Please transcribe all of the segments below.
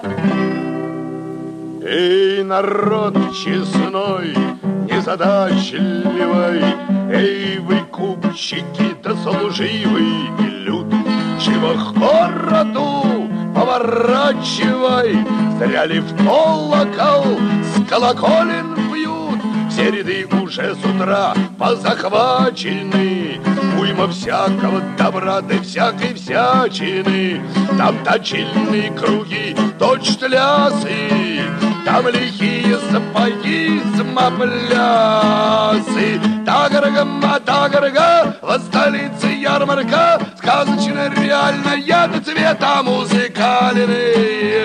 Эй, народ честной, незадачливый, эй, вы купчики да служивый люд, чего к городу поворачивай, зря ли в колокол с колоколен бьют, все ряды уже с утра позахвачены, уйма всякого добра да всякой всячины, там точильные круги, точь-тлясы, там лихие сапоги, самоплясы. Тагарга, в столице ярмарка, сказочно реальная до цвета музыкальная.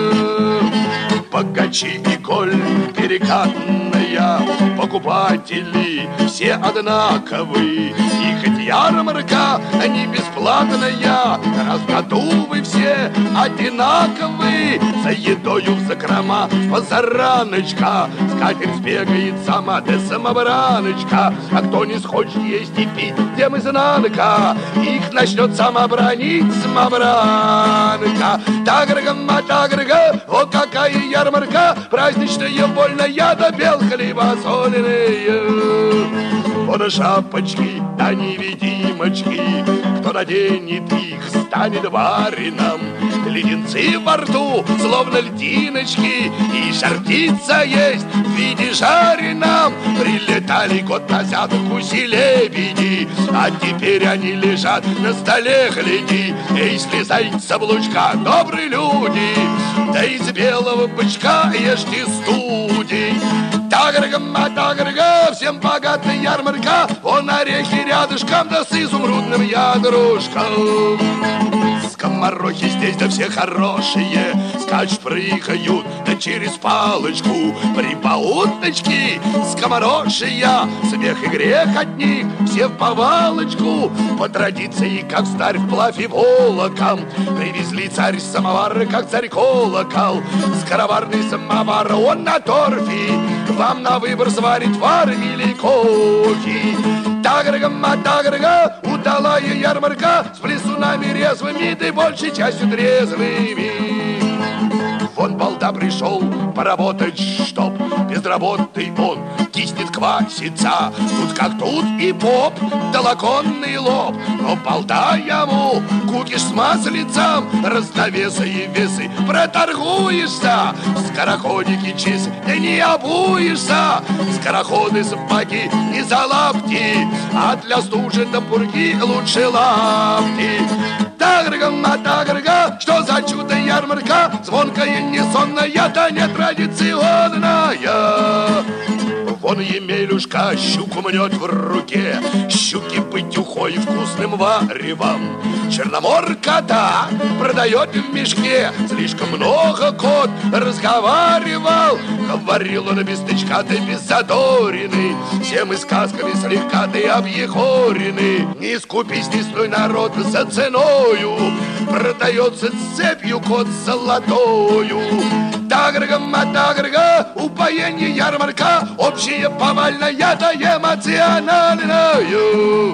Богачи и коль перекатная, покупатели все одинаковые, и хоть ярмарка не бесплатная, раз в году вы все одинаковые. За едою в закрома позараночка, скатерть сбегает сама, да самобраночка. А кто не схочет есть и пить, тем изнанка, их начнет сама бранить самобранка. Тагарга, вот какая ярмарка, праздничная, больная, да бел хлеба соленые. Вот шапочки, да невидимочки, кто наденет их, станет барином. Леденцы во рту, словно льдиночки, и жар-птица есть в виде жареном. Прилетали год назад гуси-лебеди, а теперь они лежат на столе, гляди. Эй, слезайте с облучка, добрые люди, да из белого бычка ешьте студень. Тагарга, всем богатая ярмарка, вон орехи рядышком, да с изумрудным ядрушком. Скоморохи здесь, да все хорошие, скачут, прыгают, да через палочку. Прибауточки, скоморошия, смех и грех от них, все в повалочку. По традиции, как старь вплавь и волоком, привезли царь самовар, как царь колокол. Скороварный самовар, он на торфе, вам на выбор сварить вар или кофе. Тагарга, удалая ярмарка, с плесунами резвыми, да большей частью трезвыми. Вон балда пришел поработать, чтоб безработный он киснет, квасится. Тут как тут и поп, да лаконный лоб, но балда ему кукиш с маслицем, разновесы и весы проторгуешься. Скороходики чист, ты не обуешься, скороходы сапоги не за лапти, а для стужи да пурги лучше лапти. Тагарга, что за чудо ярмарка, звонкая, несонная, да не традиционная. Вон Емелюшка щуку мнет в руке, щуки быть ухой вкусным варевом. Черноморка, да, продает в мешке, слишком много кот разговаривал. Говорил он без тычка, да без задорины, все мы сказками слегка да объехорены. Не скупись, не стой, народ, за ценою, продается цепью кот золотою. Тагарга, упоение ярмарка, общая повальная да эмоциональная.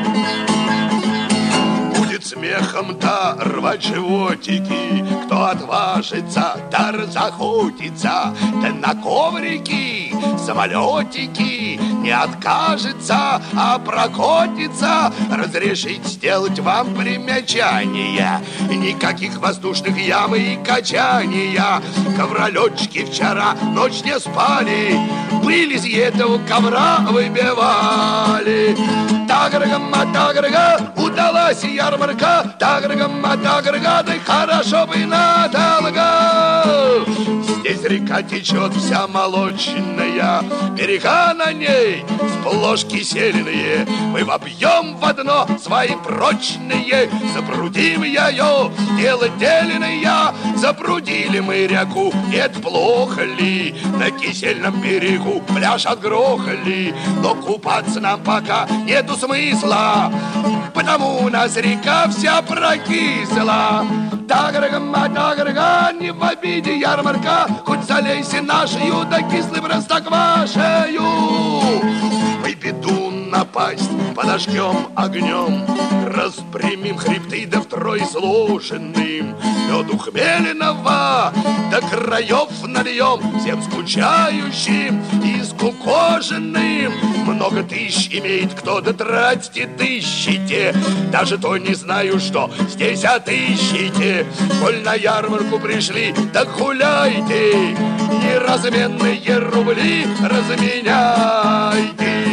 Будет смехом да рвать животики, кто отважится да разохотится, да на коврики, самолетики не откажется, а прокотится. Разрешить сделать вам примечание, никаких воздушных ям и качания. Ковролетчики вчера ночь не спали, были из этого ковра выбивали. Тагарга, удалась ярмарка, тагарга, да хорошо бы надолго. Здесь река течет вся молочная, берега на ней сплошь кисельные. Мы вобьем в одно свои прочные, запрудим ее, дело дельное. Запрудили мы реку, это плохо ли? На кисельном берегу пляж отгрохали, но купаться нам пока нету смысла, потому у нас река вся прокисла. Тагарга, не в обиде ярмарка, хоть залейся нашою, да кислый простоквашею. Мы беду на напасть, подожгем огнем, распрямим хребты, да втрое сложенным меду хмельного до краев нальем всем скучающим и скукоженным. Много тысяч имеет кто, да тратьте тысячите, даже то не знаю, что здесь отыщите. Коль на ярмарку пришли, так гуляйте, неразменные рубли разменяйте.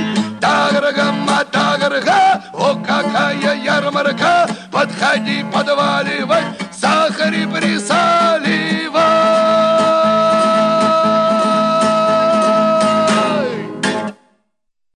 Тагарга, о, какая ярмарка! Подходи, подваливай, сахар и присахар.